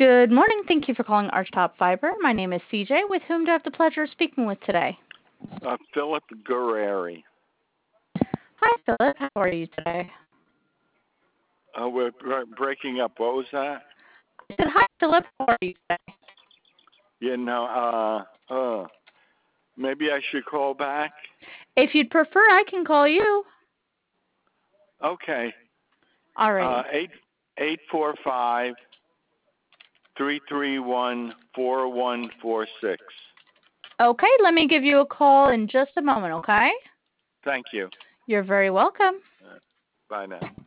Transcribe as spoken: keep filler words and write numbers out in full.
Good morning. Thank you for calling Archtop Fiber. My name is C J. With whom do I have the pleasure of speaking with today? Uh, Philip Gurari. Hi, Philip. How are you today? Uh, we're br- breaking up. What was that? I said, hi, Philip. How are you today? You know, uh, uh, maybe I should call back. If you'd prefer, I can call you. Okay. Uh, Alrighty. eight eight four five three three one four one four six. Okay, let me give you a call in just a moment, okay? Thank you. You're very welcome. Uh, bye now.